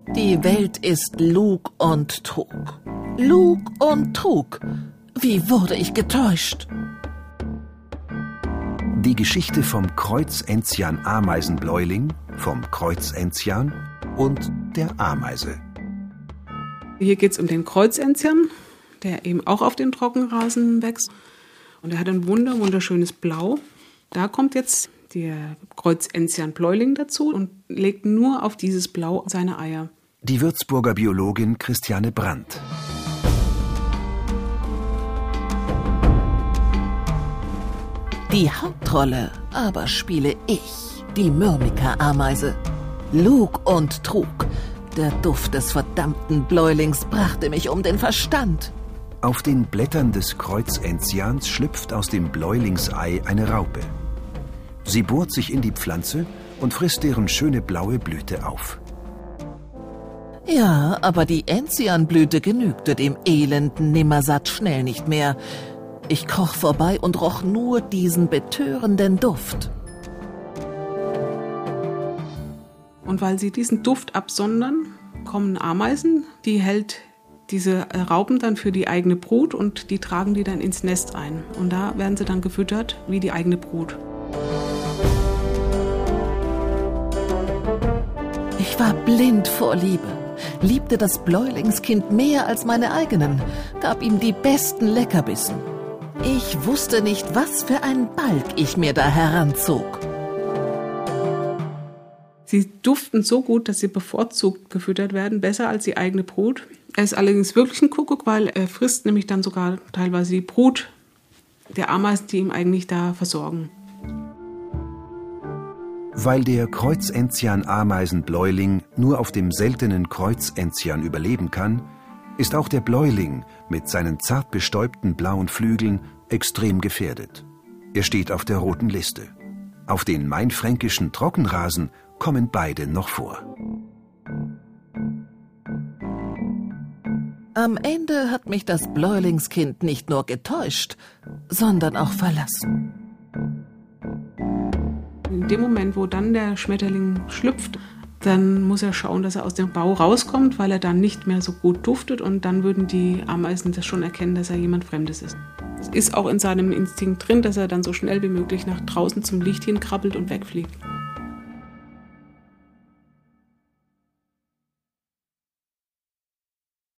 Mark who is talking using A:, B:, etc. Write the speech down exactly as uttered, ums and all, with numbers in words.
A: Die Welt ist Lug und Trug. Lug und Trug. Wie wurde ich getäuscht?
B: Die Geschichte vom Kreuz-Enzian-Ameisenbläuling, vom Kreuz-Enzian und der Ameise.
C: Hier geht es um den Kreuz-Enzian, der eben auch auf den Trockenrasen wächst. Und er hat ein wunder, wunderschönes Blau. Da kommt jetzt der Kreuz-Enzian-Bläuling dazu und legt nur auf dieses Blau seine Eier.
B: Die Würzburger Biologin Christiane Brandt.
A: Die Hauptrolle aber spiele ich, die Myrmica-Ameise. Lug und Trug. Der Duft des verdammten Bläulings brachte mich um den Verstand.
B: Auf den Blättern des Kreuz-Enzians schlüpft aus dem Bläulingsei eine Raupe. Sie bohrt sich in die Pflanze und frisst deren schöne blaue Blüte auf.
A: Ja, aber die Enzianblüte genügte dem elenden Nimmersatt schnell nicht mehr. Ich kroch vorbei und roch nur diesen betörenden Duft.
C: Und weil sie diesen Duft absondern, kommen Ameisen, die hält diese Raupen dann für die eigene Brut und die tragen die dann ins Nest ein. Und da werden sie dann gefüttert wie die eigene Brut.
A: Ich war blind vor Liebe, liebte das Bläulingskind mehr als meine eigenen, gab ihm die besten Leckerbissen. Ich wusste nicht, was für einen Balg ich mir da heranzog.
C: Sie duften so gut, dass sie bevorzugt gefüttert werden, besser als die eigene Brut. Er ist allerdings wirklich ein Kuckuck, weil er frisst nämlich dann sogar teilweise die Brut der Ameisen, die ihm eigentlich da versorgen.
B: Weil der Kreuz-Enzian-Ameisenbläuling nur auf dem seltenen Kreuz-Enzian überleben kann, ist auch der Bläuling mit seinen zart bestäubten blauen Flügeln extrem gefährdet. Er steht auf der roten Liste. Auf den mainfränkischen Trockenrasen kommen beide noch vor.
A: Am Ende hat mich das Bläulingskind nicht nur getäuscht, sondern auch verlassen.
C: In dem Moment, wo dann der Schmetterling schlüpft, dann muss er schauen, dass er aus dem Bau rauskommt, weil er dann nicht mehr so gut duftet und dann würden die Ameisen das schon erkennen, dass er jemand Fremdes ist. Es ist auch in seinem Instinkt drin, dass er dann so schnell wie möglich nach draußen zum Licht hin krabbelt und wegfliegt.